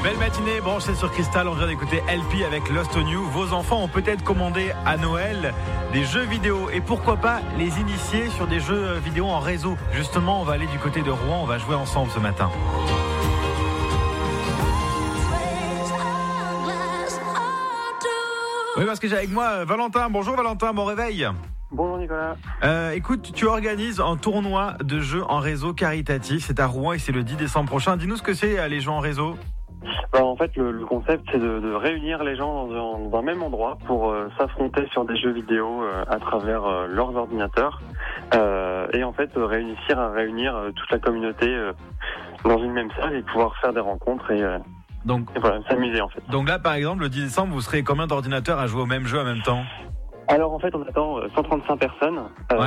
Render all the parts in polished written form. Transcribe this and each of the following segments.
Belle matinée, branchée sur Cristal, on vient d'écouter LP avec Lost on You. Vos enfants ont peut-être commandé à Noël des jeux vidéo et pourquoi pas les initier sur des jeux vidéo en réseau. Justement, on va aller du côté de Rouen, on va jouer ensemble ce matin. Oui, parce que j'ai avec moi Valentin. Bonjour Valentin, bon réveil. Bonjour Nicolas. Écoute, tu organises un tournoi de jeux en réseau caritatif. C'est à Rouen et c'est le 10 décembre prochain. Dis-nous ce que c'est les jeux en réseau. En fait, le concept, c'est de réunir les gens dans un même endroit pour s'affronter sur des jeux vidéo à travers leurs ordinateurs. Et en fait, réussir à réunir toute la communauté dans une même salle et pouvoir faire des rencontres et voilà, s'amuser en fait. Donc là, par exemple, le 10 décembre, vous serez combien d'ordinateurs à jouer au même jeu en même temps ? Alors en fait, on attend 135 personnes.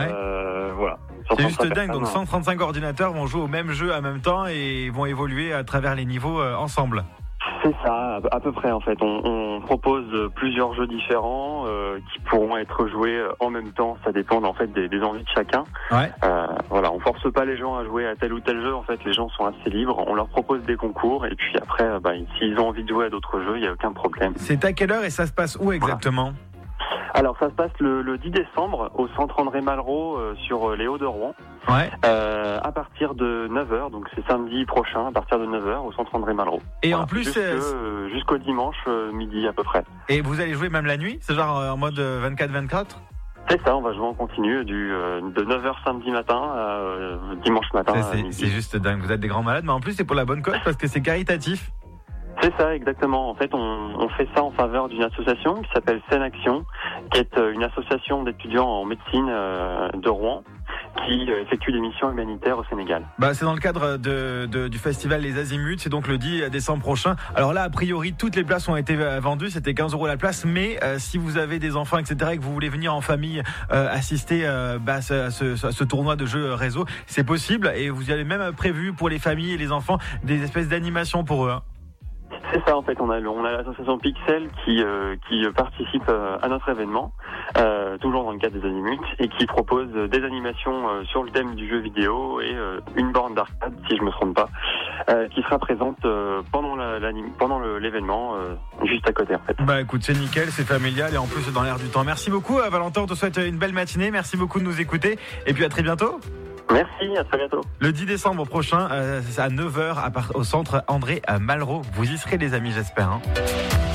Voilà. C'est juste dingue, donc 135 ordinateurs vont jouer au même jeu en même temps et vont évoluer à travers les niveaux ensemble. C'est ça, à peu près en fait. On propose plusieurs jeux différents qui pourront être joués en même temps. Ça dépend en fait des envies de chacun. Ouais. Voilà, on force pas les gens à jouer à tel ou tel jeu. En fait, les gens sont assez libres. On leur propose des concours et puis après, s'ils ont envie de jouer à d'autres jeux, il y a aucun problème. C'est à quelle heure et ça se passe où exactement ? Voilà. Alors ça se passe le 10 décembre au centre André Malraux sur les Hauts de Rouen. Ouais. À partir de 9h, donc c'est samedi prochain à partir de 9h au centre André Malraux. Et voilà, en plus jusqu'au dimanche midi à peu près. Et vous allez jouer même la nuit ? C'est genre en mode 24-24 ? C'est ça, on va jouer en continu de 9h samedi matin à dimanche matin. C'est juste dingue, vous êtes des grands malades, mais en plus c'est pour la bonne cause parce que c'est caritatif. C'est ça, exactement. En fait, on fait ça en faveur d'une association qui s'appelle Scène Action, qui est une association d'étudiants en médecine de Rouen, qui effectue des missions humanitaires au Sénégal. C'est dans le cadre du festival Les Azimuts, c'est donc le 10 décembre prochain. Alors là, a priori, toutes les places ont été vendues, c'était 15 € la place, mais si vous avez des enfants, etc., et que vous voulez venir en famille assister à ce tournoi de jeux réseau, c'est possible, et vous y avez même prévu pour les familles et les enfants des espèces d'animations pour eux. C'est ça en fait, on a l'association Pixel qui participe à notre événement, toujours dans le cadre des Azimuts, et qui propose des animations sur le thème du jeu vidéo et une borne d'arcade, si je me trompe pas, qui sera présente pendant l'événement, juste à côté en fait. Écoute, c'est nickel, c'est familial et en plus c'est dans l'air du temps. Merci beaucoup Valentin, on te souhaite une belle matinée, merci beaucoup de nous écouter et puis à très bientôt. Merci, à très bientôt. Le 10 décembre prochain, c'est à 9h au centre André Malraux. Vous y serez les amis, j'espère.